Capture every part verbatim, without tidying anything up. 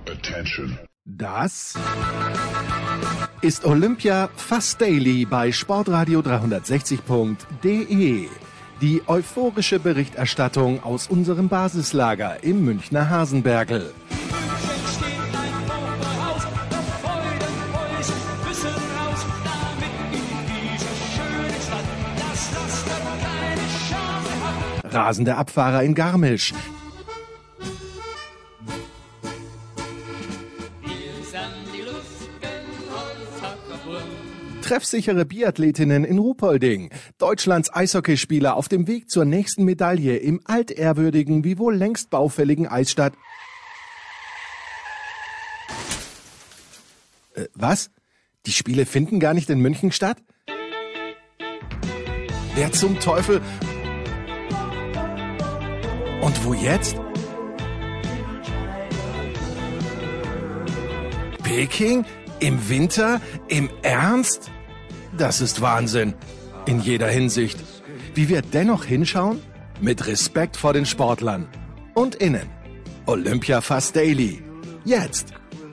Attention. Das ist Olympia Fast Daily bei sportradio dreihundertsechzig punkt de. Die euphorische Berichterstattung aus unserem Basislager im Münchner Hasenbergl. Rasende Abfahrer in Garmisch. Treffsichere Biathletinnen in Ruhpolding. Deutschlands Eishockeyspieler auf dem Weg zur nächsten Medaille im altehrwürdigen, wie wohl längst baufälligen Eisstadt. Äh, was? Die Spiele finden gar nicht in München statt? Wer zum Teufel? Und wo jetzt? Peking? Im Winter? Im Ernst? Das ist Wahnsinn. In jeder Hinsicht. Wie wir dennoch hinschauen? Mit Respekt vor den Sportlern. Und innen. Olympia Fast Daily. Jetzt.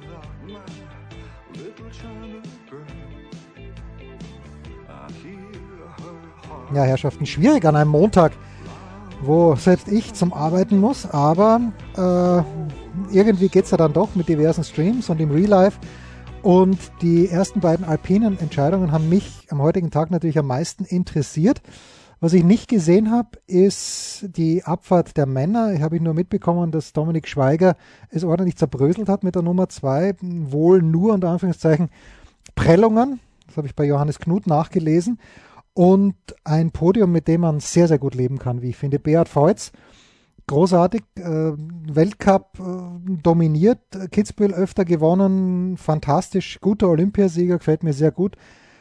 Ja, Herrschaften, schwierig an einem Montag, wo selbst ich zum Arbeiten muss, aber äh, irgendwie geht es ja dann doch mit diversen Streams und im Real Life. Und die ersten beiden alpinen Entscheidungen haben mich am heutigen Tag natürlich am meisten interessiert. Was ich nicht gesehen habe, ist die Abfahrt der Männer. Ich habe nur mitbekommen, dass Dominik Schweiger es ordentlich zerbröselt hat mit der Nummer zwei. Wohl nur, unter Anführungszeichen, Prellungen. Das habe ich bei Johannes Knut nachgelesen. Und ein Podium, mit dem man sehr, sehr gut leben kann, wie ich finde. Beat Feuz, großartig, äh, Weltcup äh, dominiert, Kitzbühel öfter gewonnen, fantastisch, guter Olympiasieger, gefällt mir sehr gut.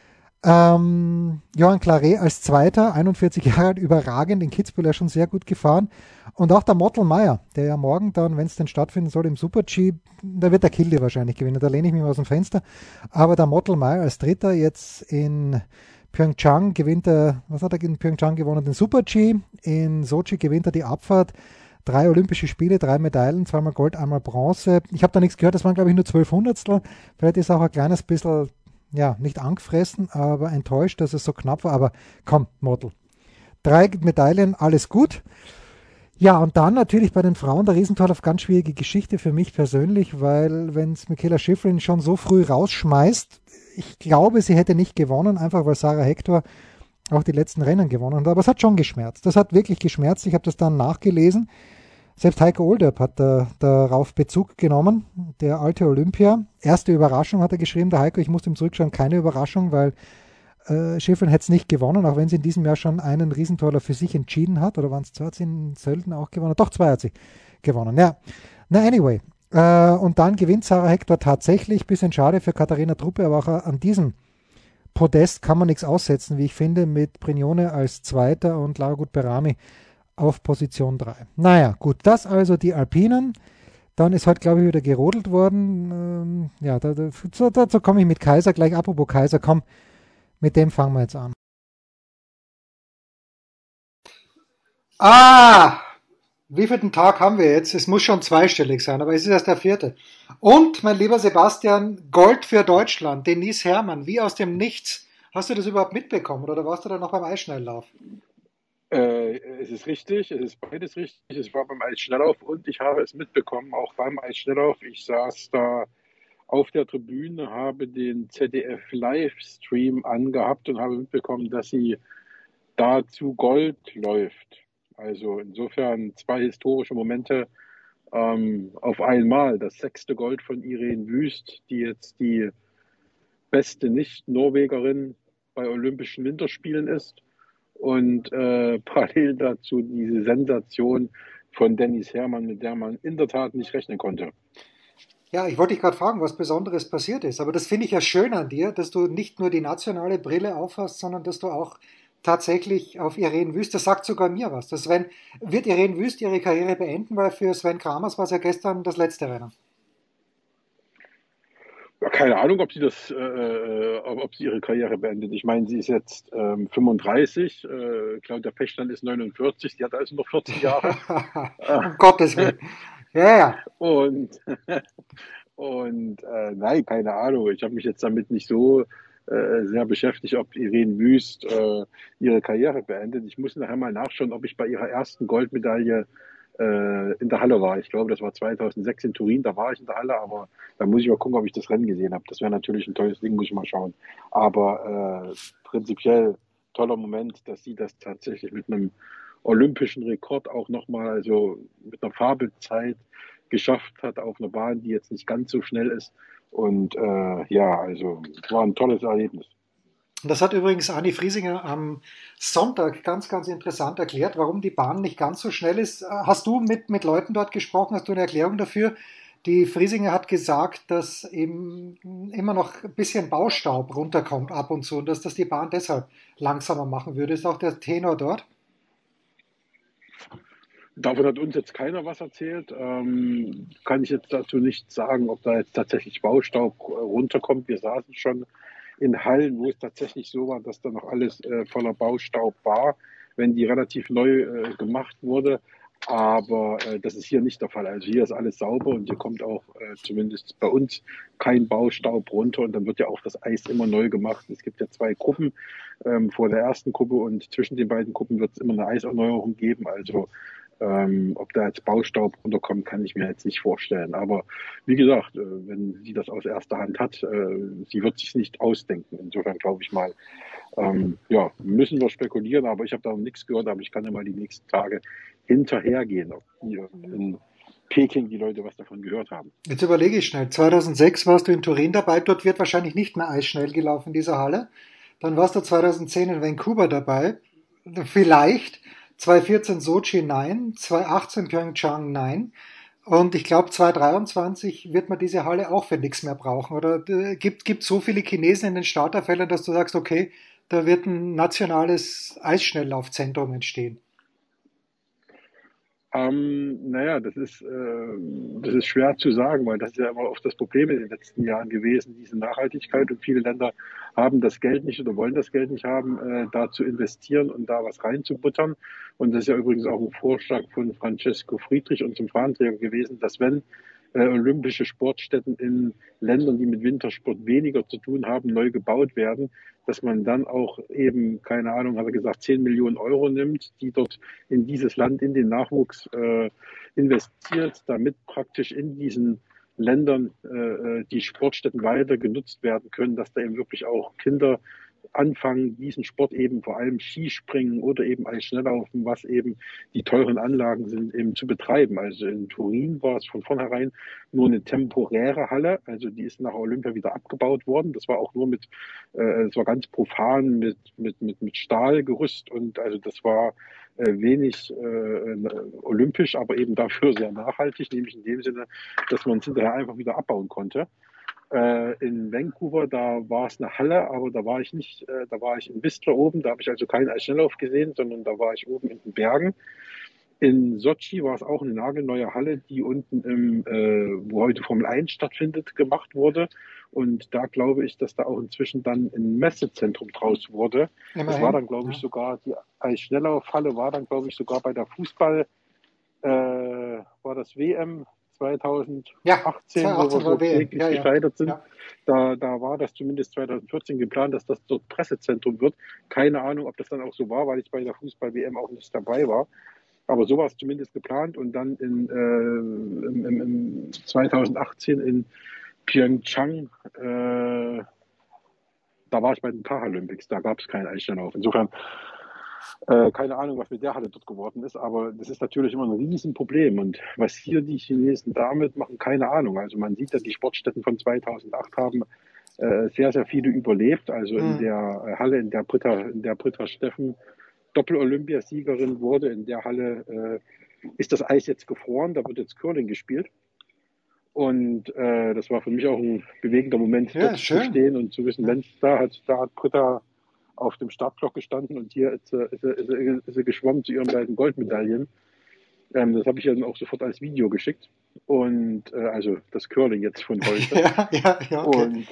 Ähm, Johann Claret als Zweiter, einundvierzig Jahre alt, überragend, in Kitzbühel ja schon sehr gut gefahren. Und auch der Mottelmeier, der ja morgen dann, wenn es denn stattfinden soll, im Super-G, da wird der Kilde wahrscheinlich gewinnen, da lehne ich mich mal aus dem Fenster. Aber der Mottelmeier als Dritter jetzt in Pyeongchang gewinnt er, was hat er in Pyeongchang gewonnen? Den Super-G. In Sochi gewinnt er die Abfahrt. Drei Olympische Spiele, drei Medaillen, zweimal Gold, einmal Bronze. Ich habe da nichts gehört, das waren glaube ich nur zwölf Hundertstel. Vielleicht ist er auch ein kleines bisschen, ja, nicht angefressen, aber enttäuscht, dass es so knapp war. Aber komm, Model. Drei Medaillen, alles gut. Ja, und dann natürlich bei den Frauen der Riesentorlauf, ganz schwierige Geschichte für mich persönlich, weil wenn es Michaela Schifrin schon so früh rausschmeißt, ich glaube, sie hätte nicht gewonnen, einfach weil Sarah Hector auch die letzten Rennen gewonnen hat. Aber es hat schon geschmerzt. Das hat wirklich geschmerzt. Ich habe das dann nachgelesen. Selbst Heiko Olderb hat da, darauf Bezug genommen. Der alte Olympia. Erste Überraschung hat er geschrieben. Der Heiko, ich muss ihm zurückschauen, keine Überraschung, weil äh, Schifrin hätte es nicht gewonnen, auch wenn sie in diesem Jahr schon einen Riesentorlauf für sich entschieden hat. Oder waren es zwei, hat sie in Sölden auch gewonnen? Doch, zwei hat sie gewonnen. Ja, na anyway. Äh, und dann gewinnt Sarah Hector tatsächlich, bisschen schade für Katharina Truppe, aber auch an diesem Podest kann man nichts aussetzen, wie ich finde, mit Brignone als Zweiter und Lara Gut-Berami auf Position drei. Naja, gut, das also die Alpinen. Dann ist heute, glaube ich, wieder gerodelt worden. Ähm, ja, da, da, so, dazu komme ich mit Kaiser gleich. Apropos Kaiser, komm, mit dem fangen wir jetzt an. Ah! Wie vielten Tag haben wir jetzt? Es muss schon zweistellig sein, aber es ist erst der vierte. Und, mein lieber Sebastian, Gold für Deutschland, Denise Herrmann, wie aus dem Nichts. Hast du das überhaupt mitbekommen oder warst du da noch beim Eisschnelllauf? Äh, es ist richtig, es ist beides richtig. Es war beim Eisschnelllauf und ich habe es mitbekommen, auch beim Eisschnelllauf. Ich saß da auf der Tribüne, habe den Z D F-Livestream angehabt und habe mitbekommen, dass sie da zu Gold läuft. Also insofern zwei historische Momente ähm, auf einmal. Das sechste Gold von Irene Wüst, die jetzt die beste Nicht-Norwegerin bei Olympischen Winterspielen ist. Und äh, parallel dazu diese Sensation von Denise Herrmann, mit der man in der Tat nicht rechnen konnte. Ja, ich wollte dich gerade fragen, was Besonderes passiert ist. Aber das finde ich ja schön an dir, dass du nicht nur die nationale Brille aufhast, sondern dass du auch tatsächlich auf Irene Wüst, das sagt sogar mir was. Das Sven, wird Irene Wüst ihre Karriere beenden, weil für Sven Kramers war es ja gestern das letzte Rennen. Ja, keine Ahnung, ob sie das, äh, ob sie ihre Karriere beendet. Ich meine, sie ist jetzt ähm, fünfunddreißig, äh, Claudia Pechstein ist neunundvierzig, die hat also noch vierzig Jahre. Um Gottes Willen. Ja, ja. Und, Und äh, nein, keine Ahnung. Ich habe mich jetzt damit nicht so äh, sehr beschäftigt, ob Irene Wüst äh, ihre Karriere beendet. Ich muss nachher mal nachschauen, ob ich bei ihrer ersten Goldmedaille äh, in der Halle war. Ich glaube, das war zweitausendsechs in Turin. Da war ich in der Halle, aber da muss ich mal gucken, ob ich das Rennen gesehen habe. Das wäre natürlich ein tolles Ding, muss ich mal schauen. Aber äh, prinzipiell toller Moment, dass sie das tatsächlich mit einem olympischen Rekord auch nochmal, also mit einer Fabelzeit geschafft hat auf einer Bahn, die jetzt nicht ganz so schnell ist. Und äh, ja, also es war ein tolles Erlebnis. Das hat übrigens Anni Friesinger am Sonntag ganz, ganz interessant erklärt, warum die Bahn nicht ganz so schnell ist. Hast du mit, mit Leuten dort gesprochen? Hast du eine Erklärung dafür? Die Friesinger hat gesagt, dass eben immer noch ein bisschen Baustaub runterkommt ab und zu und dass das die Bahn deshalb langsamer machen würde. Ist auch der Tenor dort? Davon hat uns jetzt keiner was erzählt. Ähm, kann ich jetzt dazu nicht sagen, ob da jetzt tatsächlich Baustaub äh, runterkommt. Wir saßen schon in Hallen, wo es tatsächlich so war, dass da noch alles äh, voller Baustaub war, wenn die relativ neu äh, gemacht wurde. Aber äh, das ist hier nicht der Fall. Also hier ist alles sauber und hier kommt auch äh, zumindest bei uns kein Baustaub runter. Und dann wird ja auch das Eis immer neu gemacht. Es gibt ja zwei Gruppen ähm, vor der ersten Gruppe und zwischen den beiden Gruppen wird es immer eine Eiserneuerung geben. Also ähm, ob da jetzt Baustaub runterkommt, kann ich mir jetzt nicht vorstellen. Aber wie gesagt, äh, wenn sie das aus erster Hand hat, äh, sie wird sich nicht ausdenken. Insofern glaube ich mal, ähm, ja, müssen wir spekulieren, aber ich habe da noch nichts gehört, aber ich kann ja mal die nächsten Tage hinterhergehen, ob die in Peking die Leute was davon gehört haben. Jetzt überlege ich schnell. zweitausendsechs warst du in Turin dabei. Dort wird wahrscheinlich nicht mehr eisschnell gelaufen in dieser Halle. Dann warst du zweitausendzehn in Vancouver dabei. Vielleicht. zweitausendvierzehn Sochi nein. zweitausendachtzehn Pyeongchang nein. Und ich glaube, zweitausenddreiundzwanzig wird man diese Halle auch für nichts mehr brauchen. Oder äh, gibt gibt so viele Chinesen in den Starterfeldern, dass du sagst, okay, da wird ein nationales Eisschnelllaufzentrum entstehen. Ähm, naja, das ist, äh, das ist schwer zu sagen, weil das ist ja immer oft das Problem in den letzten Jahren gewesen, diese Nachhaltigkeit. Und viele Länder haben das Geld nicht oder wollen das Geld nicht haben, äh, da zu investieren und da was reinzubuttern. Und das ist ja übrigens auch ein Vorschlag von Francesco Friedrich, unserem Fahnenträger gewesen, dass wenn äh, olympische Sportstätten in Ländern, die mit Wintersport weniger zu tun haben, neu gebaut werden, dass man dann auch eben, keine Ahnung, hat er gesagt, zehn Millionen Euro nimmt, die dort in dieses Land, in den Nachwuchs äh, investiert, damit praktisch in diesen Ländern äh, die Sportstätten weiter genutzt werden können, dass da eben wirklich auch Kinder anfangen, diesen Sport eben vor allem Skispringen oder eben Eisschnelllaufen, was eben die teuren Anlagen sind, eben zu betreiben. Also in Turin war es von vornherein nur eine temporäre Halle, also die ist nach Olympia wieder abgebaut worden. Das war auch nur mit, äh, es war ganz profan mit, mit, mit, mit Stahlgerüst und also das war äh, wenig äh, olympisch, aber eben dafür sehr nachhaltig, nämlich in dem Sinne, dass man es hinterher einfach wieder abbauen konnte. Äh, in Vancouver, da war es eine Halle, aber da war ich nicht, äh, da war ich in Whistler oben, da habe ich also keinen Eisschnelllauf gesehen, sondern da war ich oben in den Bergen. In Sochi war es auch eine nagelneue Halle, die unten im, äh, wo heute Formel eins stattfindet, gemacht wurde. Und da glaube ich, dass da auch inzwischen dann ein Messezentrum draus wurde. Das war Immerhin. dann, glaube ich, Ja. sogar, die Eisschnelllaufhalle war dann, glaube ich, sogar bei der Fußball, äh, war das W M Ja, zweitausendachtzehn, wo wir zweitausendachtzehn so war W M. kläglich Ja, ja. gescheitert sind. Ja. Da, da war das zumindest zweitausendvierzehn geplant, dass das dort Pressezentrum wird. Keine Ahnung, ob das dann auch so war, weil ich bei der Fußball-W M auch nicht dabei war. Aber so war es zumindest geplant. Und dann in, äh, im, im, im zweitausendachtzehn in Pyeongchang, äh, da war ich bei den Paralympics, da gab es keinen Eisschnelllauf. Insofern äh, keine Ahnung, was mit der Halle dort geworden ist, aber das ist natürlich immer ein Riesenproblem. Und was hier die Chinesen damit machen, keine Ahnung. Also man sieht ja, die Sportstätten von zweitausendacht haben äh, sehr, sehr viele überlebt. Also in Hm. der Halle, in der Britta, in der Britta Steffen Doppel-Olympiasiegerin wurde, in der Halle äh, ist das Eis jetzt gefroren, da wird jetzt Curling gespielt. Und äh, das war für mich auch ein bewegender Moment, Ja, dort ist zu schön. stehen und zu wissen, Ja. Mensch, da hat, da hat Britta auf dem Startblock gestanden und hier ist sie, ist sie, ist sie, ist sie geschwommen zu ihren beiden Goldmedaillen. Ähm, das habe ich ihr dann auch sofort als Video geschickt. Und äh, also das Curling jetzt von heute. Ja, ja, ja, okay. Und,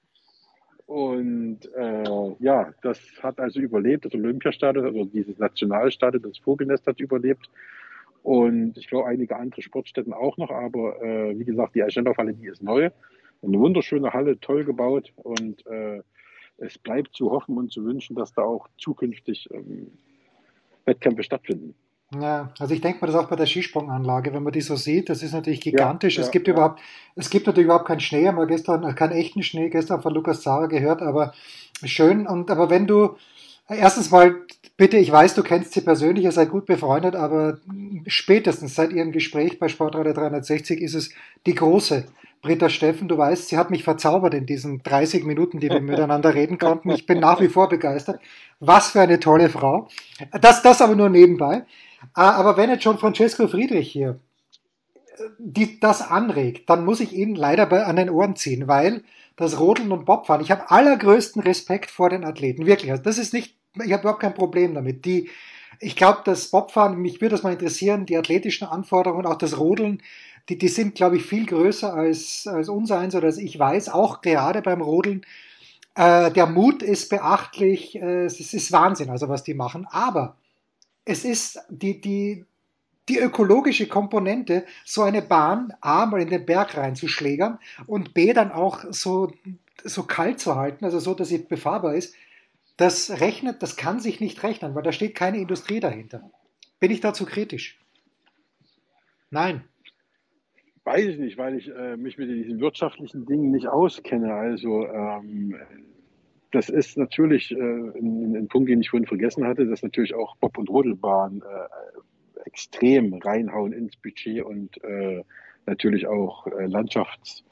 und äh, ja, das hat also überlebt, das Olympiastadion, also dieses Nationalstadion, das Vogelnest hat überlebt. Und ich glaube, einige andere Sportstätten auch noch. Aber äh, wie gesagt, die Eisschnelllaufhalle, die ist neu. Eine wunderschöne Halle, toll gebaut. Und äh, es bleibt zu hoffen und zu wünschen, dass da auch zukünftig ähm, Wettkämpfe stattfinden. Ja, also ich denke mir das auch bei der Skisprunganlage, wenn man die so sieht, das ist natürlich Ja, gigantisch. Es ja, gibt ja. überhaupt, es gibt natürlich überhaupt keinen Schnee, haben wir gestern, äh, keinen echten Schnee, gestern von Lukas Zara gehört, aber schön. Und aber wenn du, erstens mal, bitte, ich weiß, du kennst sie persönlich, ihr seid gut befreundet, aber spätestens seit ihrem Gespräch bei Sportradio dreihundertsechzig ist es die große Britta Steffen. Du weißt, sie hat mich verzaubert in diesen dreißig Minuten, die wir miteinander reden konnten. Ich bin nach wie vor begeistert. Was für eine tolle Frau. Das, das aber nur nebenbei. Ah, aber wenn jetzt schon Francesco Friedrich hier die, das anregt, dann muss ich ihn leider bei, an den Ohren ziehen, weil das Rodeln und Bobfahren, ich habe allergrößten Respekt vor den Athleten, wirklich. Also das ist nicht, ich habe überhaupt kein Problem damit. Die, ich glaube, das Bobfahren, mich würde das mal interessieren, die athletischen Anforderungen, auch das Rodeln, die, die sind, glaube ich, viel größer als, als unsereins oder als ich weiß, auch gerade beim Rodeln. Äh, der Mut ist beachtlich, äh, es ist, ist Wahnsinn, also was die machen. Aber es ist die, die, die ökologische Komponente, so eine Bahn A mal in den Berg reinzuschlägern und B dann auch so, so kalt zu halten, also so, dass sie befahrbar ist, das rechnet, das kann sich nicht rechnen, weil da steht keine Industrie dahinter. Bin ich dazu kritisch? Nein. Weiß ich nicht, weil ich äh, mich mit diesen wirtschaftlichen Dingen nicht auskenne. Also ähm, das ist natürlich äh, ein, ein Punkt, den ich vorhin vergessen hatte, dass natürlich auch Bob- und Rodelbahn äh, extrem reinhauen ins Budget und äh, natürlich auch äh, landschaftsmäßig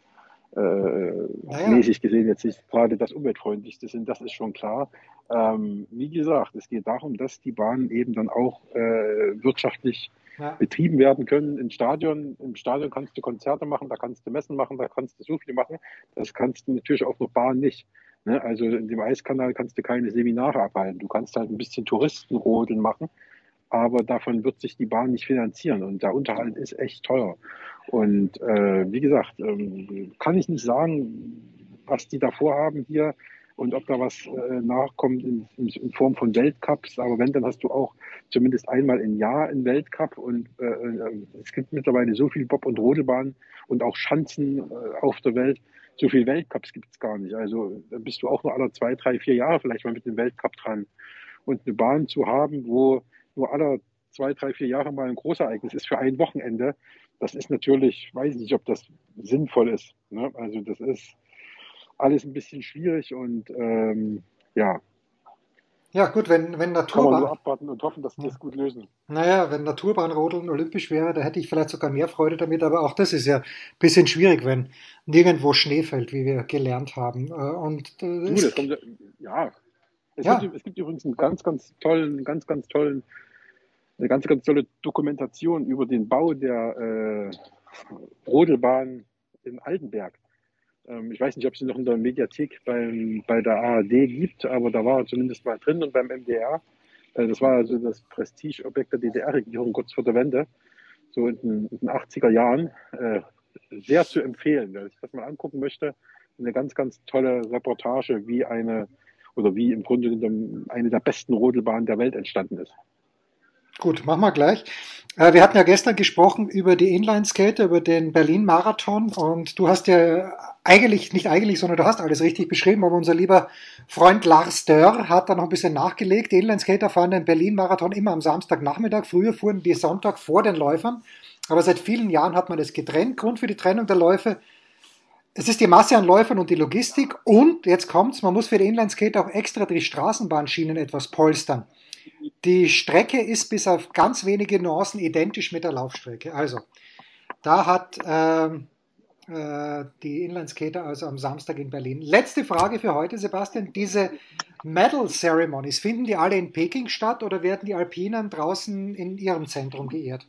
Naja, äh, gesehen jetzt nicht gerade das umweltfreundlichste sind, das ist schon klar. Ähm, wie gesagt, es geht darum, dass die Bahnen eben dann auch äh, wirtschaftlich ja. betrieben werden können. Im Stadion, im Stadion kannst du Konzerte machen, da kannst du Messen machen, da kannst du so viel machen. Das kannst du natürlich auf einer Bahn nicht. Ne? Also in dem Eiskanal kannst du keine Seminare abhalten. Du kannst halt ein bisschen Touristenrodeln machen, aber davon wird sich die Bahn nicht finanzieren. Und der Unterhalt ist echt teuer. Und äh, wie gesagt, ähm, kann ich nicht sagen, was die da vorhaben hier und ob da was äh, nachkommt in, in, in Form von Weltcups. Aber wenn, dann hast du auch zumindest einmal im Jahr einen Weltcup. Und äh, äh, es gibt mittlerweile so viel Bob- und Rodelbahnen und auch Schanzen äh, auf der Welt. So viele Weltcups gibt es gar nicht. Also da bist du auch nur alle zwei, drei, vier Jahre vielleicht mal mit dem Weltcup dran. Und eine Bahn zu haben, wo nur alle zwei, drei, vier Jahre mal ein Großereignis ist für ein Wochenende, das ist natürlich, weiß nicht, ob das sinnvoll ist. Ne? Also das ist alles ein bisschen schwierig und ähm, ja, Ja, gut, wenn, wenn kann man nur Naturbahn, abwarten und hoffen, dass die ja. das gut lösen. Naja, wenn Naturbahnrodeln olympisch wäre, da hätte ich vielleicht sogar mehr Freude damit, aber auch das ist ja ein bisschen schwierig, wenn nirgendwo Schnee fällt, wie wir gelernt haben. Äh, Und äh, Du, es, das kommt, ja, es gibt, ja, es gibt übrigens einen ganz, ganz tollen, ganz, ganz tollen, eine ganz, ganz tolle Dokumentation über den Bau der äh, Rodelbahn in Altenberg. Ähm, ich weiß nicht, ob es sie noch in der Mediathek beim, bei der A R D gibt, aber da war er zumindest mal drin und beim M D R. Äh, das war also das Prestigeobjekt der D D R-Regierung kurz vor der Wende, so in den, in den achtziger Jahren. Äh, sehr zu empfehlen, wer sich das mal angucken möchte. Eine ganz, ganz tolle Reportage, wie eine oder wie im Grunde genommen eine der besten Rodelbahnen der Welt entstanden ist. gut, machen wir gleich. Äh, Wir hatten ja gestern gesprochen über die Inline-Skater, über den Berlin-Marathon und du hast ja eigentlich, nicht eigentlich, sondern du hast alles richtig beschrieben, aber unser lieber Freund Lars Dörr hat da noch ein bisschen nachgelegt. Die Inline-Skater fahren den Berlin-Marathon immer am Samstagnachmittag. Früher fuhren die Sonntag vor den Läufern, aber seit vielen Jahren hat man das getrennt. Grund für die Trennung der Läufe: es ist die Masse an Läufern und die Logistik und, jetzt kommt's, man muss für die Inline-Skater auch extra die Straßenbahnschienen etwas polstern. Die Strecke ist bis auf ganz wenige Nuancen identisch mit der Laufstrecke. Also, da hat ähm, äh, die Inlineskater also am Samstag in Berlin. Letzte Frage für heute, Sebastian. Diese Medal Ceremonies, finden die alle in Peking statt oder werden die Alpinen draußen in ihrem Zentrum geehrt?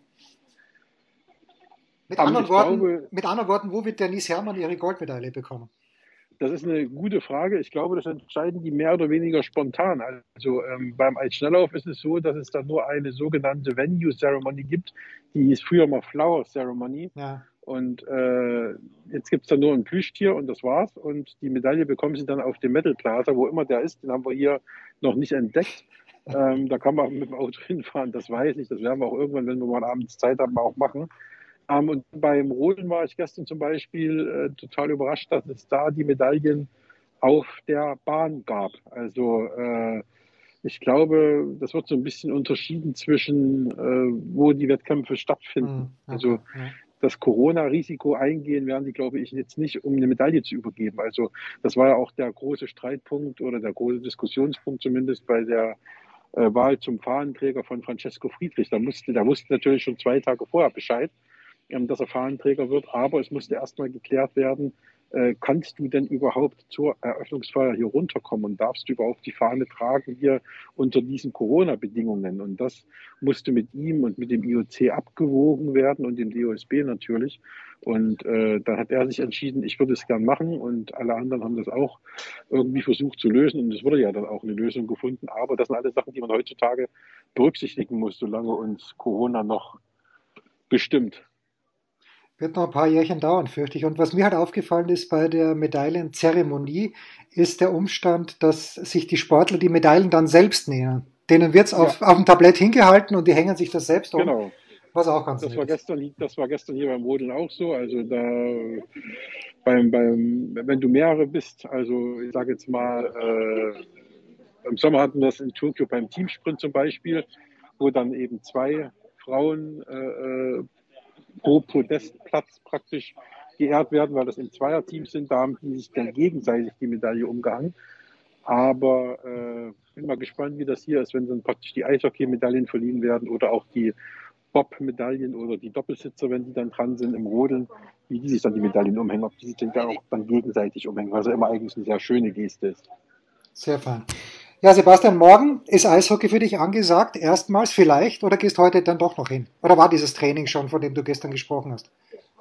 Mit Ähm, anderen ich Worten, glaube, mit anderen Worten, wo wird Denise Herrmann ihre Goldmedaille bekommen? das ist eine gute Frage. Ich glaube, das entscheiden die mehr oder weniger spontan. Also ähm, beim Eisschnelllauf ist es so, dass es da nur eine sogenannte Venue Ceremony gibt. Die hieß früher mal Flower Ceremony. Ja, Und äh, jetzt gibt es da nur ein Plüschtier und das war's. Und die Medaille bekommen sie dann auf dem Metal Plaza, wo immer der ist. Den haben wir hier noch nicht entdeckt. Ähm, da kann man mit dem Auto hinfahren, das weiß ich. Das werden wir auch irgendwann, wenn wir mal abends Zeit haben, auch machen. Ähm, und beim Rodeln war ich gestern zum Beispiel äh, total überrascht, dass es da die Medaillen auf der Bahn gab. Also äh, ich glaube, das wird so ein bisschen unterschieden zwischen, äh, wo die Wettkämpfe Hm, stattfinden. okay, Also ja. das Corona-Risiko eingehen werden die, glaube ich, jetzt nicht, um eine Medaille zu übergeben. Also das war ja auch der große Streitpunkt oder der große Diskussionspunkt zumindest bei der äh, Wahl zum Fahnenträger von Francesco Friedrich. Da musste, der wusste natürlich schon zwei Tage vorher Bescheid, ähm, dass er Fahnenträger wird, aber es musste erstmal geklärt werden, äh, kannst du denn überhaupt zur Eröffnungsfeier hier runterkommen und darfst du überhaupt die Fahne tragen hier unter diesen Corona-Bedingungen? Und das musste mit ihm und mit dem I O C abgewogen werden und dem D O S B natürlich. Und äh, dann hat er sich entschieden, ich würde es gern machen, und alle anderen haben das auch irgendwie versucht zu lösen, und es wurde ja dann auch eine Lösung gefunden. Aber das sind alles Sachen, die man heutzutage berücksichtigen muss, solange uns Corona noch bestimmt. Wird noch ein paar Jährchen dauern, fürchte ich. Und was mir halt aufgefallen ist bei der Medaillenzeremonie, ist der Umstand, dass sich die Sportler die Medaillen dann selbst nähern. Denen wird's Ja, auf, auf dem Tablett hingehalten und die hängen sich das selbst um, genau. was auch ganz Das nett war ist. gestern, das war gestern hier beim Rodeln auch so. Also da beim, beim, wenn du mehrere bist, also ich sage jetzt mal, äh, im Sommer hatten wir das in Tokio beim Teamsprint zum Beispiel, wo dann eben zwei Frauen äh, pro Podestplatz praktisch geehrt werden, weil das in Zweierteams sind. Da haben die sich dann gegenseitig die Medaille umgehangen. Aber äh, bin mal gespannt, wie das hier ist, wenn dann praktisch die Eishockey-Medaillen verliehen werden oder auch die Bob-Medaillen oder die Doppelsitzer, wenn die dann dran sind im Rodeln, wie die sich dann die Medaillen umhängen, ob die sich dann auch dann gegenseitig umhängen, was ja immer eigentlich eine sehr schöne Geste ist. Sehr fein. Ja, Sebastian, morgen ist Eishockey für dich angesagt, erstmals vielleicht, oder gehst heute dann doch noch hin? Oder war dieses Training schon, von dem du gestern gesprochen hast?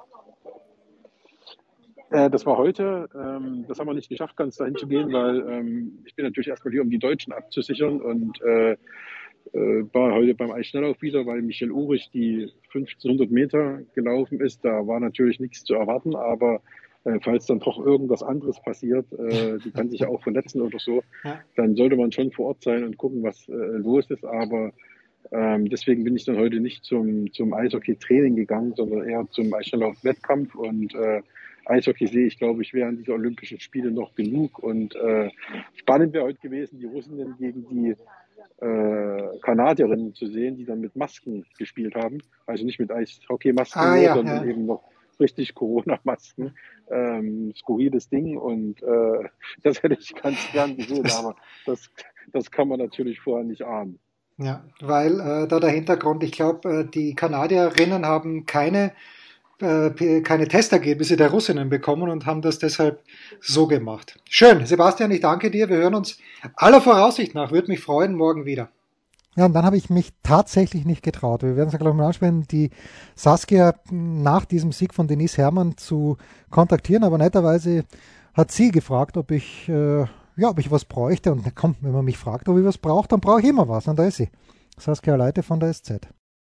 Äh, das war heute. Ähm, das haben wir nicht geschafft, ganz dahin zu gehen, weil ähm, ich bin natürlich erstmal hier, um die Deutschen abzusichern, und äh, äh, war heute beim Eisschnelllauf wieder, weil Michel Urich die fünfzehnhundert Meter gelaufen ist. Da war natürlich nichts zu erwarten, aber äh, falls dann doch irgendwas anderes passiert, äh, die kann sich ja auch verletzen oder so, Ja. dann sollte man schon vor Ort sein und gucken, was äh, los ist. Aber ähm, deswegen bin ich dann heute nicht zum, zum Eishockey-Training gegangen, sondern eher zum Eisschnelllauf-Wettkampf. Und äh, Eishockey sehe ich, glaube ich, während dieser Olympischen Spiele noch genug. Und äh, spannend wäre heute gewesen, die Russinnen gegen die äh, Kanadierinnen zu sehen, die dann mit Masken gespielt haben. Also nicht mit Eishockey-Masken Ah nur, ja, sondern ja. eben noch richtig Corona-Masken. Ähm, skurriles Ding, und äh, das hätte ich ganz gern gesehen, aber das, das kann man natürlich vorher nicht ahnen. Ja, weil äh, da der Hintergrund, ich glaube, äh, die Kanadierinnen haben keine, äh, keine Testergebnisse der Russinnen bekommen und haben das deshalb so gemacht. Schön, Sebastian, ich danke dir. Wir hören uns aller Voraussicht nach. Würde mich freuen, morgen wieder. Ja, und dann habe ich mich tatsächlich nicht getraut. Wir werden es ja gleich mal ansprechen, die Saskia nach diesem Sieg von Denise Herrmann zu kontaktieren, aber netterweise hat sie gefragt, ob ich, äh, ja, ob ich was bräuchte. Und komm, wenn man mich fragt, ob ich was brauche, dann brauche ich immer was. Und da ist sie. Saskia Leite von der S Z.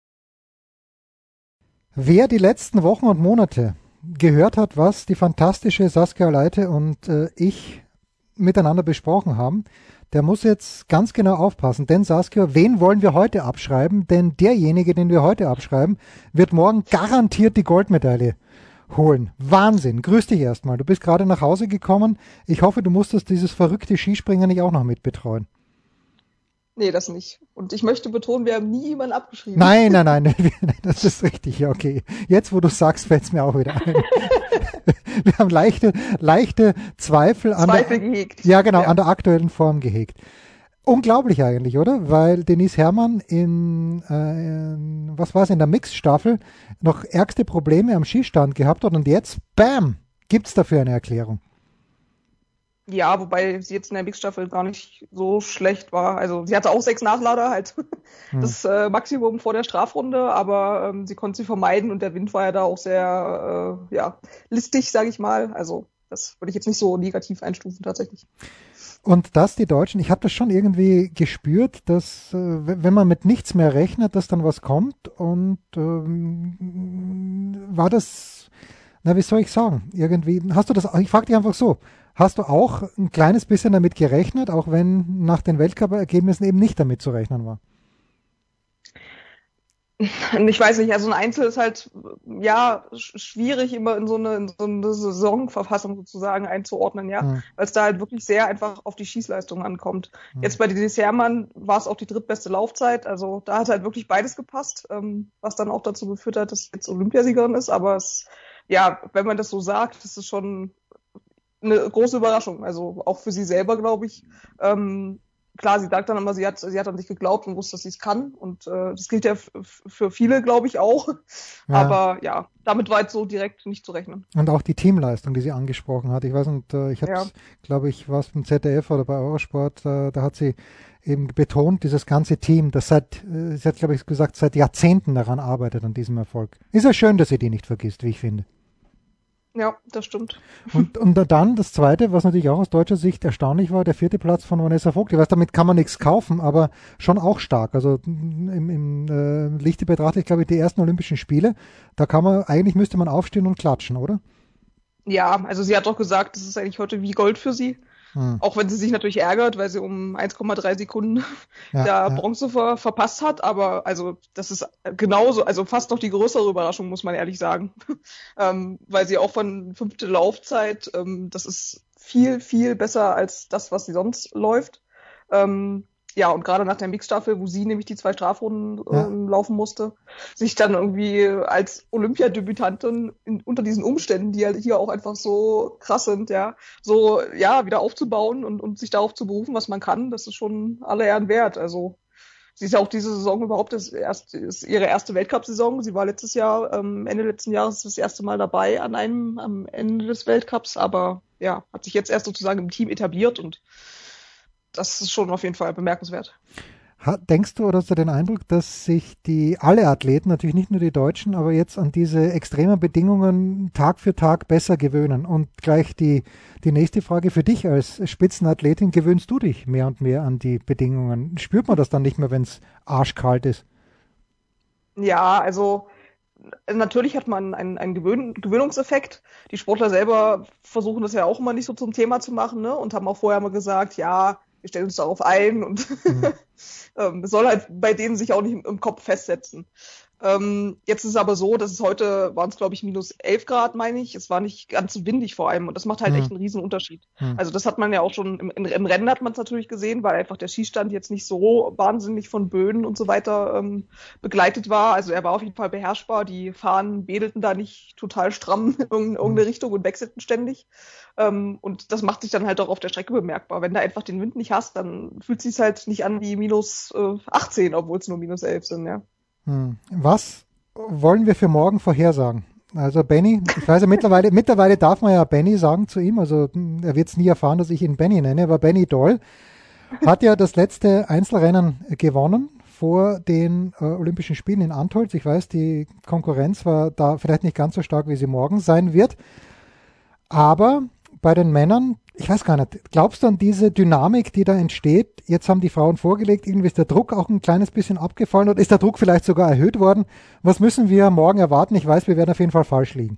Wer die letzten Wochen und Monate gehört hat, was die fantastische Saskia Leite und äh, ich miteinander besprochen haben, der muss jetzt ganz genau aufpassen. Denn Saskia, wen wollen wir heute abschreiben? Denn derjenige, den wir heute abschreiben, wird morgen garantiert die Goldmedaille holen. Wahnsinn. Grüß dich erstmal. Du bist gerade nach Hause gekommen. Ich hoffe, du musstest dieses verrückte Skispringen nicht auch noch mitbetreuen. Nee, das nicht. Und ich möchte betonen, wir haben nie jemanden abgeschrieben. Nein, nein, nein, das ist richtig. Ja, okay. Jetzt, wo du sagst, fällt es mir auch wieder ein. Wir haben leichte, leichte Zweifel an Zweifel der, gehegt. Ja, genau, ja. an der aktuellen Form gehegt. Unglaublich eigentlich, oder? Weil Denise Herrmann in, äh, in was war es, in der Mixstaffel noch ärgste Probleme am Skistand gehabt hat und jetzt, bam, gibt's dafür eine Erklärung. Ja, wobei sie jetzt in der Mixstaffel gar nicht so schlecht war. Also sie hatte auch sechs Nachlader, halt hm. das äh, Maximum vor der Strafrunde, aber ähm, sie konnte sie vermeiden und der Wind war ja da auch sehr äh, ja, listig, sage ich mal. Also das würde ich jetzt nicht so negativ einstufen tatsächlich. Und dass die Deutschen, ich habe das schon irgendwie gespürt, dass äh, wenn man mit nichts mehr rechnet, dass dann was kommt, und ähm, war das, na wie soll ich sagen, irgendwie, hast du das, ich frage dich einfach so, Hast du auch ein kleines bisschen damit gerechnet, auch wenn nach den Weltcup-Ergebnissen eben nicht damit zu rechnen war? Ich weiß nicht, also ein Einzel ist halt, ja, schwierig immer in so eine, in so eine Saisonverfassung sozusagen einzuordnen, ja, hm. weil es da halt wirklich sehr einfach auf die Schießleistung ankommt. Hm. Jetzt bei Denise Herrmann war es auch die drittbeste Laufzeit, also da hat halt wirklich beides gepasst, ähm, was dann auch dazu geführt hat, dass jetzt Olympiasiegerin ist, aber es, ja, wenn man das so sagt, das ist schon eine große Überraschung, also auch für sie selber, glaube ich. Ähm, Klar, sie sagt dann immer, sie hat, sie hat an sich geglaubt und wusste, dass sie es kann. Und äh, das gilt ja f- für viele, glaube ich, auch. Ja. Aber ja, damit war jetzt so direkt nicht zu rechnen. Und auch die Teamleistung, die sie angesprochen hat. Ich weiß nicht, äh, ich habe es, ja. glaube ich, war es beim Z D F oder bei Eurosport, äh, da hat sie eben betont, dieses ganze Team, das seit, äh, sie hat, glaube ich, gesagt, seit Jahrzehnten daran arbeitet, an diesem Erfolg. Ist ja schön, dass sie die nicht vergisst, wie ich finde. Ja, das stimmt. Und, und dann das Zweite, was natürlich auch aus deutscher Sicht erstaunlich war, der vierte Platz von Vanessa Vogt. Ich weiß, damit kann man nichts kaufen, aber schon auch stark. Also im, im äh, Lichte betrachtet, glaube ich, die ersten Olympischen Spiele, da kann man, eigentlich müsste man aufstehen und klatschen, oder? Ja, also sie hat doch gesagt, das ist eigentlich heute wie Gold für sie. Hm. Auch wenn sie sich natürlich ärgert, weil sie um eins Komma drei Sekunden ja, da ja. Bronze ver, verpasst hat. Aber also das ist genauso, also fast noch die größere Überraschung, muss man ehrlich sagen. ähm, weil sie auch von fünfte Laufzeit, ähm, das ist viel, viel besser als das, was sie sonst läuft. Ähm, ja, und gerade nach der Mixstaffel, wo sie nämlich die zwei Strafrunden ja. ähm, laufen musste, sich dann irgendwie als Olympiadebütantin in, unter diesen Umständen, die halt hier auch einfach so krass sind, ja, so, ja, wieder aufzubauen und, und sich darauf zu berufen, was man kann, das ist schon alle Ehren wert. Also, sie ist ja auch diese Saison überhaupt, das erste, ist ihre erste Weltcup-Saison. Sie war letztes Jahr, ähm, Ende letzten Jahres das erste Mal dabei an einem, am Ende des Weltcups, aber ja, hat sich jetzt erst sozusagen im Team etabliert und das ist schon auf jeden Fall bemerkenswert. Denkst du oder hast du den Eindruck, dass sich die alle Athleten, natürlich nicht nur die Deutschen, aber jetzt an diese extremen Bedingungen Tag für Tag besser gewöhnen? Und gleich die, die nächste Frage für dich als Spitzenathletin, gewöhnst du dich mehr und mehr an die Bedingungen? Spürt man das dann nicht mehr, wenn es arschkalt ist? Ja, also natürlich hat man einen, einen Gewöhn- Gewöhnungseffekt. Die Sportler selber versuchen das ja auch immer nicht so zum Thema zu machen, ne? Und haben auch vorher mal gesagt, ja, wir stellen uns darauf ein und mhm. ähm, es soll halt bei denen sich auch nicht im, im Kopf festsetzen. Ähm, jetzt ist es aber so, dass es heute, waren es glaube ich minus elf Grad, meine ich. Es war nicht ganz so windig vor allem und das macht halt mhm. echt einen riesen Unterschied. Mhm. Also das hat man ja auch schon, im, im Rennen hat man es natürlich gesehen, weil einfach der Schießstand jetzt nicht so wahnsinnig von Böen und so weiter ähm, begleitet war. Also er war auf jeden Fall beherrschbar. Die Fahnen wedelten da nicht total stramm in irgendeine mhm. Richtung und wechselten ständig. Ähm, und das macht sich dann halt auch auf der Strecke bemerkbar. Wenn du einfach den Wind nicht hast, dann fühlt es sich halt nicht an wie minus äh, achtzehn, obwohl es nur minus elf sind, ja. Was wollen wir für morgen vorhersagen? Also Benny, ich weiß ja mittlerweile, mittlerweile darf man ja Benny sagen zu ihm, also er wird es nie erfahren, dass ich ihn Benny nenne, aber Benny Doll hat ja das letzte Einzelrennen gewonnen vor den äh, Olympischen Spielen in Antholz. Ich weiß, die Konkurrenz war da vielleicht nicht ganz so stark, wie sie morgen sein wird, aber bei den Männern, ich weiß gar nicht, glaubst du an diese Dynamik, die da entsteht? Jetzt haben die Frauen vorgelegt, irgendwie ist der Druck auch ein kleines bisschen abgefallen oder ist der Druck vielleicht sogar erhöht worden? Was müssen wir morgen erwarten? Ich weiß, wir werden auf jeden Fall falsch liegen.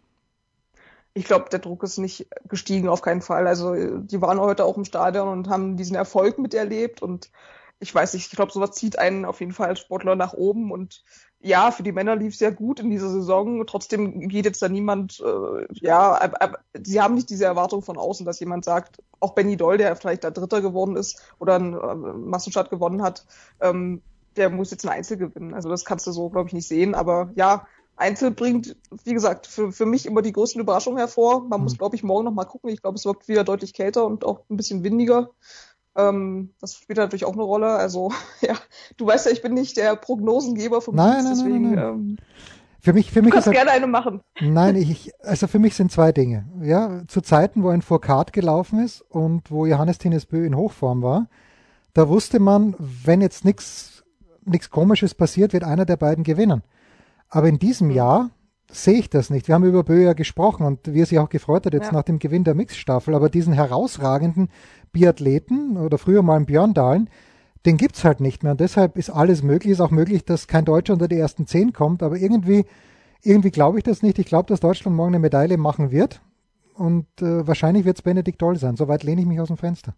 Ich glaube, der Druck ist nicht gestiegen, auf keinen Fall. Also die waren heute auch im Stadion und haben diesen Erfolg miterlebt und ich weiß nicht, ich glaube, sowas zieht einen auf jeden Fall als Sportler nach oben und ja, für die Männer lief es sehr gut in dieser Saison. Trotzdem geht jetzt da niemand, äh, ja, äh, äh, sie haben nicht diese Erwartung von außen, dass jemand sagt, auch Benny Doll, der vielleicht da Dritter geworden ist oder ein äh, Massenstart gewonnen hat, ähm, der muss jetzt ein Einzel gewinnen. Also das kannst du so, glaube ich, nicht sehen. Aber ja, Einzel bringt, wie gesagt, für, für mich immer die größten Überraschungen hervor. Man mhm. muss, glaube ich, morgen noch mal gucken. Ich glaube, es wird wieder deutlich kälter und auch ein bisschen windiger. Ähm, das spielt natürlich auch eine Rolle. Also, ja, du weißt ja, ich bin nicht der Prognosengeber vom nein, Dienst, nein, deswegen nein, nein, nein. Ähm, für mich, für mich du kannst ist gerne eine machen. Nein, ich, also für mich sind zwei Dinge. Ja, zu Zeiten, wo ein Fourcade gelaufen ist und wo Johannes Tinnesbø in Hochform war, da wusste man, wenn jetzt nichts nichts Komisches passiert, wird einer der beiden gewinnen. Aber in diesem Jahr sehe ich das nicht. Wir haben über Bö ja gesprochen und wie er sich auch gefreut hat jetzt ja. nach dem Gewinn der Mixstaffel. Aber diesen herausragenden Biathleten oder früher mal einen Björn Dahlen, den gibt's halt nicht mehr. Und deshalb ist alles möglich. Ist auch möglich, dass kein Deutscher unter die ersten zehn kommt. Aber irgendwie, irgendwie glaube ich das nicht. Ich glaube, dass Deutschland morgen eine Medaille machen wird. und äh, wahrscheinlich wird es Benedikt Doll sein. Soweit lehne ich mich aus dem Fenster.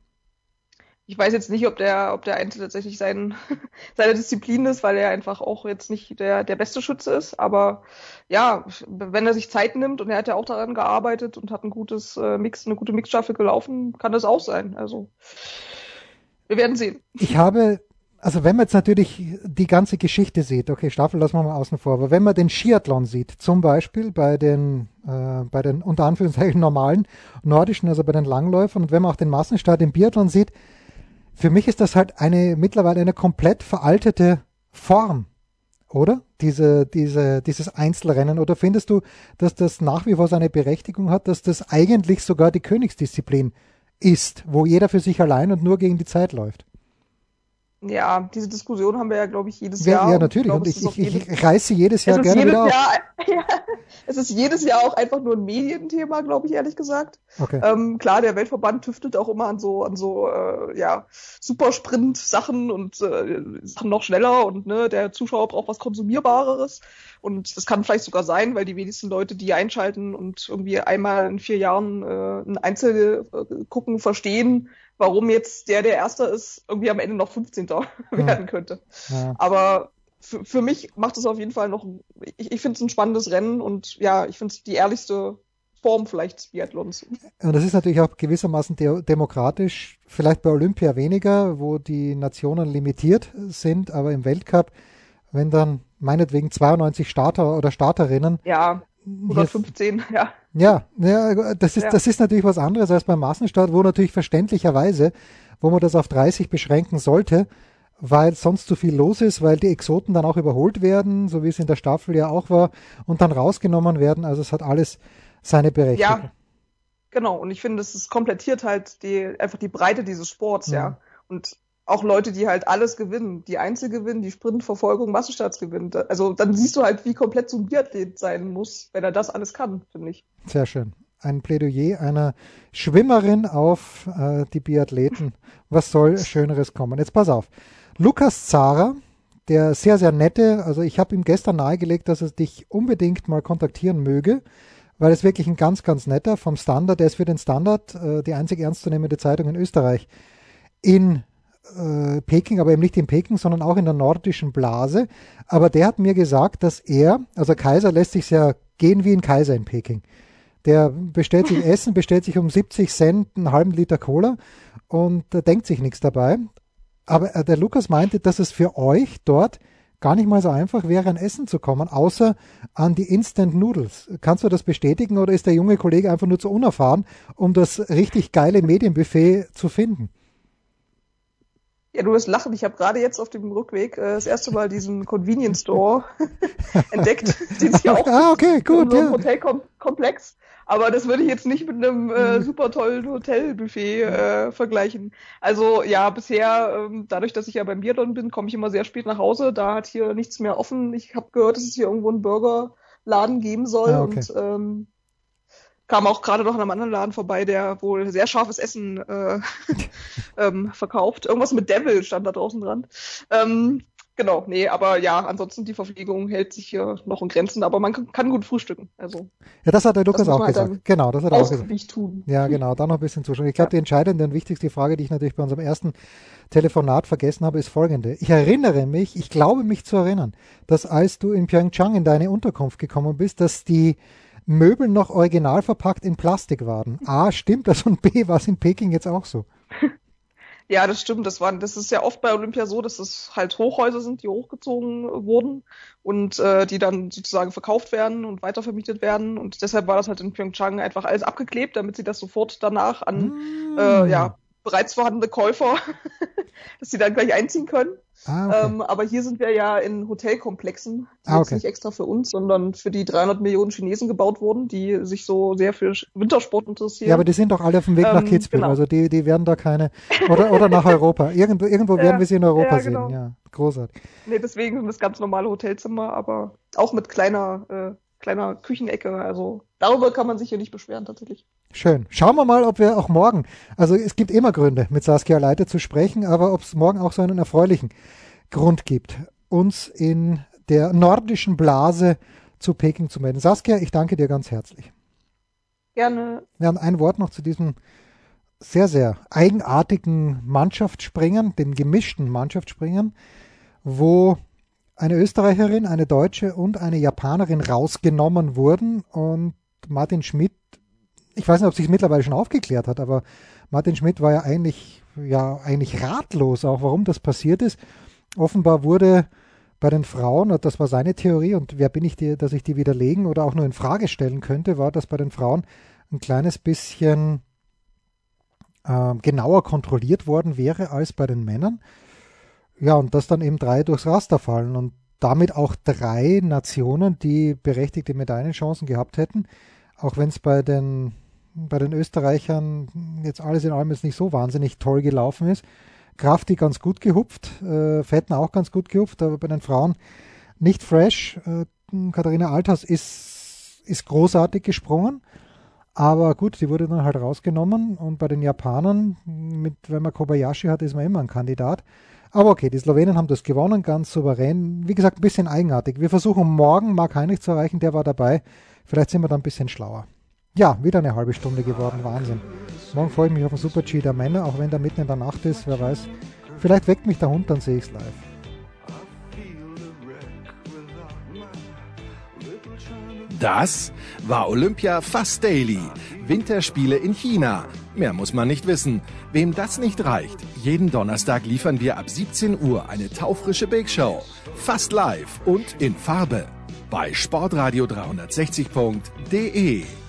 Ich weiß jetzt nicht, ob der, ob der Einzel tatsächlich sein, seine Disziplin ist, weil er einfach auch jetzt nicht der, der beste Schütze ist. Aber ja, wenn er sich Zeit nimmt und er hat ja auch daran gearbeitet und hat ein gutes äh, Mix, eine gute Mixstaffel gelaufen, kann das auch sein. Also wir werden sehen. Ich habe, also wenn man jetzt natürlich die ganze Geschichte sieht, okay, Staffel lassen wir mal außen vor, aber wenn man den Skiathlon sieht, zum Beispiel bei den, äh, bei den unter Anführungszeichen normalen nordischen, also bei den Langläufern, und wenn man auch den Massenstart im Biathlon sieht, für mich ist das halt eine mittlerweile eine komplett veraltete Form, oder? Diese, diese, dieses Einzelrennen. Oder findest du, dass das nach wie vor seine Berechtigung hat, dass das eigentlich sogar die Königsdisziplin ist, wo jeder für sich allein und nur gegen die Zeit läuft? Ja, diese Diskussion haben wir ja, glaube ich, jedes Ja, Jahr. ja, natürlich. Und ich, ich, ich, ich reiße sie jedes Jahr es ist gerne jedes wieder auf. Jahr, ja, es ist jedes Jahr auch einfach nur ein Medienthema, glaube ich, ehrlich gesagt. Okay. Ähm, klar, der Weltverband tüftelt auch immer an so, an so, äh, ja, Supersprint-Sachen und äh, Sachen noch schneller und ne, der Zuschauer braucht was Konsumierbareres. Und das kann vielleicht sogar sein, weil die wenigsten Leute, die einschalten und irgendwie einmal in vier Jahren äh, ein Einzel äh, gucken, verstehen, warum jetzt der, der Erster ist, irgendwie am Ende noch fünfzehnter werden könnte. Ja. Aber für, für mich macht es auf jeden Fall noch, ich, ich finde es ein spannendes Rennen und ja, ich finde es die ehrlichste Form vielleicht des Biathlons. Und das ist natürlich auch gewissermaßen de- demokratisch, vielleicht bei Olympia weniger, wo die Nationen limitiert sind, aber im Weltcup, wenn dann meinetwegen zweiundneunzig Starter oder Starterinnen. Ja, hundertfünfzehn, ja. Ja, ja, das ist, Ja. das ist natürlich was anderes als beim Massenstart, wo natürlich verständlicherweise, wo man das auf dreißig beschränken sollte, weil sonst zu viel los ist, weil die Exoten dann auch überholt werden, so wie es in der Staffel ja auch war, und dann rausgenommen werden. Also es hat alles seine Berechtigung. Ja, genau. Und ich finde, es komplettiert halt die, einfach die Breite dieses Sports, ja. Ja. Und auch Leute, die halt alles gewinnen, die Einzel gewinnen, die Sprintverfolgung, Massenstarts gewinnen. Also dann siehst du halt, wie komplett so ein Biathlet sein muss, wenn er das alles kann, finde ich. Sehr schön. Ein Plädoyer einer Schwimmerin auf äh, die Biathleten. Was soll Schöneres kommen? Jetzt pass auf. Lukas Zara, der sehr, sehr nette, also ich habe ihm gestern nahegelegt, dass er dich unbedingt mal kontaktieren möge, weil es wirklich ein ganz, ganz netter vom Standard, der ist für den Standard äh, die einzig ernstzunehmende Zeitung in Österreich in äh, Peking, aber eben nicht in Peking, sondern auch in der nordischen Blase. Aber der hat mir gesagt, dass er, also Kaiser lässt sich ja gehen wie ein Kaiser in Peking. Der bestellt sich Essen, bestellt sich um siebzig Cent einen halben Liter Cola und äh, denkt sich nichts dabei. Aber äh, der Lukas meinte, dass es für euch dort gar nicht mal so einfach wäre, an Essen zu kommen, außer an die Instant Noodles. Kannst du das bestätigen oder ist der junge Kollege einfach nur zu unerfahren, um das richtig geile Medienbuffet zu finden? Ja, du wirst lachen. Ich habe gerade jetzt auf dem Rückweg äh, das erste Mal diesen Convenience Store entdeckt, den es ja auch ah, okay, gut, in so einem ja. Hotelkomplex. Aber das würde ich jetzt nicht mit einem äh, super tollen Hotelbuffet äh, vergleichen. Also ja, bisher, ähm, dadurch, dass ich ja beim Biathlon bin, komme ich immer sehr spät nach Hause. Da hat hier nichts mehr offen. Ich habe gehört, dass es hier irgendwo einen Burgerladen geben soll. Ah, okay. Und ähm, kam auch gerade noch an einem anderen Laden vorbei, der wohl sehr scharfes Essen äh, ähm, verkauft. Irgendwas mit Devil stand da draußen dran. Ähm, genau, nee, aber ja, ansonsten die Verpflegung hält sich hier noch in Grenzen, aber man kann, kann gut frühstücken. Also Ja, das hat der Lukas das muss auch man halt gesagt. dann Genau, das hat er auch gesagt. ausgiebig tun. Ja, genau, da noch ein bisschen zuschauen. Ich glaube, Ja. die entscheidende und wichtigste Frage, die ich natürlich bei unserem ersten Telefonat vergessen habe, ist folgende. Ich erinnere mich, ich glaube mich zu erinnern, dass als du in Pyeongchang in deine Unterkunft gekommen bist, dass die Möbel noch original verpackt in Plastik waren. A, stimmt das und B, war es in Peking jetzt auch so? Ja, das stimmt. Das war, das ist ja oft bei Olympia so, dass es halt Hochhäuser sind, die hochgezogen wurden und äh, die dann sozusagen verkauft werden und weitervermietet werden. Und deshalb war das halt in Pyeongchang einfach alles abgeklebt, damit sie das sofort danach an Mm. äh, ja, bereits vorhandene Käufer, dass sie dann gleich einziehen können. Ah, okay. Ähm, aber hier sind wir ja in Hotelkomplexen, die Ah, jetzt okay. nicht extra für uns, sondern für die dreihundert Millionen Chinesen gebaut wurden, die sich so sehr für Wintersport interessieren. Ja, aber die sind doch alle auf dem Weg nach Ähm, Kitzbühel, genau. also die, die werden da keine, oder, oder nach Europa. Irgendwo, irgendwo werden Ja, wir sie in Europa ja, genau. sehen. Ja, großartig. Nee, deswegen sind das ganz normale Hotelzimmer, aber auch mit kleiner, äh, kleiner Küchenecke. Also darüber kann man sich hier nicht beschweren tatsächlich. Schön. Schauen wir mal, ob wir auch morgen, also es gibt immer Gründe, mit Saskia Leiter zu sprechen, aber ob es morgen auch so einen erfreulichen Grund gibt, uns in der nordischen Blase zu Peking zu melden. Saskia, ich danke dir ganz herzlich. Gerne. Ja, und ein Wort noch zu diesem sehr, sehr eigenartigen Mannschaftsspringen, dem gemischten Mannschaftsspringen, wo eine Österreicherin, eine Deutsche und eine Japanerin rausgenommen wurden und Martin Schmidt, ich weiß nicht, ob sich mittlerweile schon aufgeklärt hat, aber Martin Schmidt war ja eigentlich, ja eigentlich ratlos auch, warum das passiert ist. Offenbar wurde bei den Frauen, und das war seine Theorie, und wer bin ich, die, dass ich die widerlegen oder auch nur in Frage stellen könnte, war, dass bei den Frauen ein kleines bisschen äh, genauer kontrolliert worden wäre als bei den Männern. Ja, und dass dann eben drei durchs Raster fallen und damit auch drei Nationen, die berechtigte Medaillenchancen gehabt hätten, auch wenn es bei den, bei den Österreichern jetzt alles in allem jetzt nicht so wahnsinnig toll gelaufen ist. Krafti ganz gut gehupft, äh, Fettner auch ganz gut gehupft, aber bei den Frauen nicht fresh. Äh, Katharina Althaus ist, ist großartig gesprungen, aber gut, die wurde dann halt rausgenommen und bei den Japanern, mit, wenn man Kobayashi hat, ist man immer ein Kandidat. Aber okay, die Slowenen haben das gewonnen, ganz souverän. Wie gesagt, ein bisschen eigenartig. Wir versuchen morgen Marc Heinrich zu erreichen, der war dabei. Vielleicht sind wir dann ein bisschen schlauer. Ja, wieder eine halbe Stunde geworden, Wahnsinn. Morgen freue ich mich auf den Super-G der Männer, auch wenn der mitten in der Nacht ist, wer weiß. Vielleicht weckt mich der Hund, dann sehe ich es live. Das war Olympia Fast Daily. Winterspiele in China. Mehr muss man nicht wissen. Wem das nicht reicht, jeden Donnerstag liefern wir ab siebzehn Uhr eine taufrische Big Show. Fast live und in Farbe. Bei sportradio dreihundertsechzig punkt de.